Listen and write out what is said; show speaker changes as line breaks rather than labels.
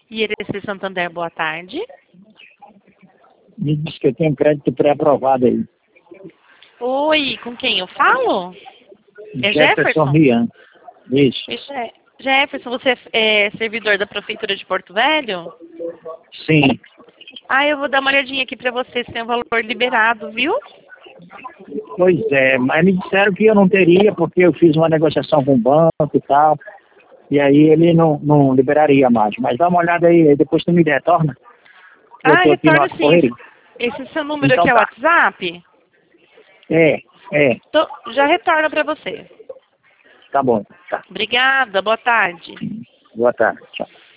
IRC Santander, boa tarde.
Me diz que eu tenho crédito pré-aprovado aí.
Oi, com quem eu falo? É
Jefferson
Jefferson?
Rian. Isso.
Jefferson, você é servidor da Prefeitura de Porto Velho?
Sim.
Ah, eu vou dar uma olhadinha aqui pra você se tem um valor liberado, viu?
Pois é, mas me disseram que eu não teria porque eu fiz uma negociação com o banco e tal. E aí ele não liberaria mais. Mas dá uma olhada aí, depois tu me retorna. Eu tô aqui no
retorno
ato
sim.
correria.
Esse seu número
Então
aqui é o
tá.
WhatsApp?
É.
Já retorno pra você.
Tá bom. Tá.
Obrigada, boa tarde.
Boa tarde. Tchau.